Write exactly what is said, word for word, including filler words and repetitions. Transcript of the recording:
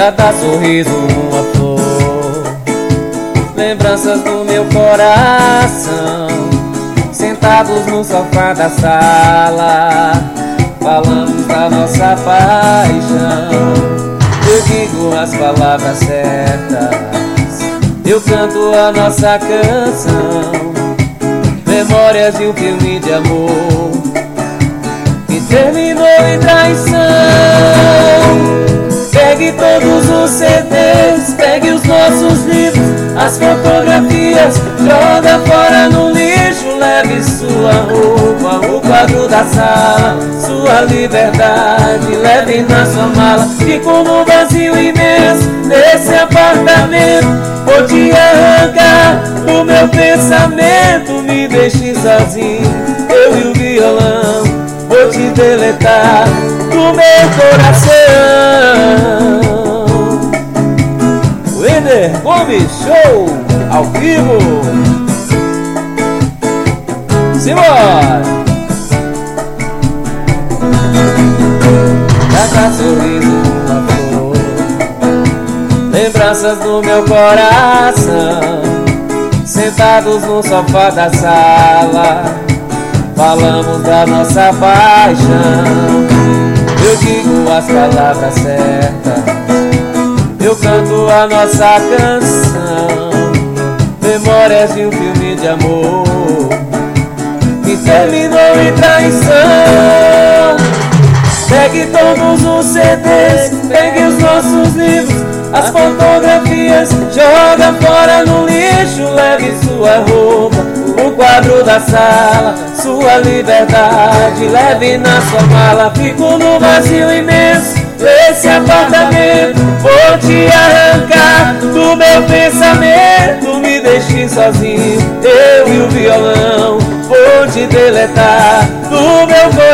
Cada sorriso uma flor, lembranças do meu coração. Sentados no sofá da sala, falamos da nossa paixão. Eu digo as palavras certas, eu canto a nossa canção. Memórias de um filme de amor que terminou em traição. Pegue todos os C Ds, pegue os nossos livros, as fotografias, joga fora no lixo. Leve sua roupa, o quadro da sala, sua liberdade, leve na sua mala. Fico no vazio imenso desse apartamento, vou te arrancar do meu pensamento. Me deixe sozinho, eu e o violão, vou te deletar do meu coração. Wender Gomes Show ao vivo. Simbora! Cada sorriso uma flor, lembranças do meu coração. Sentados no sofá da sala, falamos da nossa paixão. Eu digo as palavras certas, eu canto a nossa canção. Memórias de um filme de amor que terminou em traição. Pegue todos os C Ds, pegue os nossos livros, as fotografias, joga fora no lixo. Leve sua roupa, o quadro da sala, sua liberdade, leve na sua mala. Fico no vazio imenso desse apartamento, vou te arrancar do meu pensamento. Me deixe sozinho, eu e o violão, vou te deletar do meu coração.